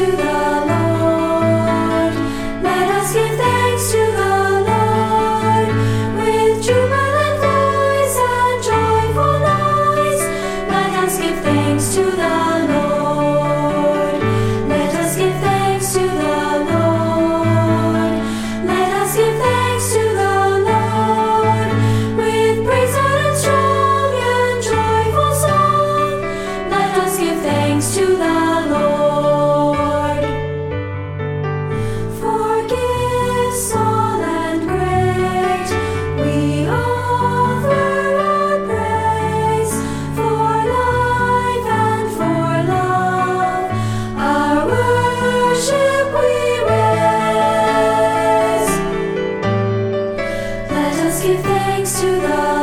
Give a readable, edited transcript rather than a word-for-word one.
to the Lord. Let us give thanks to the Lord with jubilant voice and joyful noise. Let us give thanks to the Lord. Let us give thanks to the Lord. Let us give thanks to the Lord with praise and strong and joyful song. Let us give thanks to the Lord. For gifts small and great, we offer our praise. For life and for love, our worship we raise. Let us give thanks to the